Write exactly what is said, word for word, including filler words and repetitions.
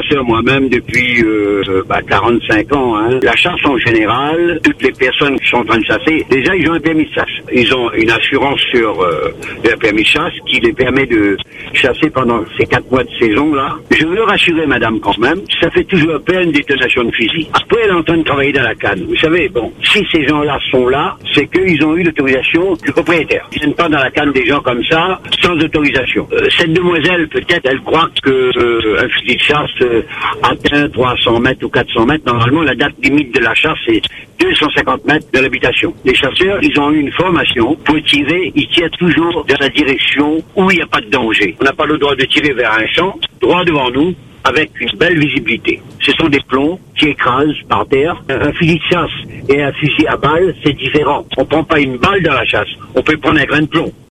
chasseur moi-même depuis euh, bah, quarante-cinq ans. Hein. La chasse en général, toutes les personnes qui sont en train de chasser, déjà ils ont un permis de chasse. Ils ont une assurance sur euh, le permis de chasse qui les permet de chasser pendant ces quatre mois de saison-là. Je veux rassurer madame quand même, ça fait toujours peur une détonation de fusil. Après elle est en train de travailler dans la canne. Vous savez, bon, si ces gens-là sont là, c'est qu'ils ont eu l'autorisation du propriétaire. Ils ne viennent pas dans la canne des gens comme ça, sans autorisation. Euh, cette demoiselle, peut-être, elle croit que euh, un fusil de chasse euh, atteint trois cents mètres ou quatre cents mètres. Normalement, la date limite de la chasse, c'est deux cent cinquante mètres de l'habitation. Les chasseurs, ils ont eu une formation pour tirer, ils tirent toujours dans la direction où il n'y a pas de danger. On n'a pas le droit de tirer vers un champ, droit devant nous, avec une belle visibilité. Ce sont des plombs qui écrasent par terre. Un fusil de chasse et un fusil à balle, c'est différent. On ne prend pas une balle dans la chasse, on peut prendre un grain de plomb.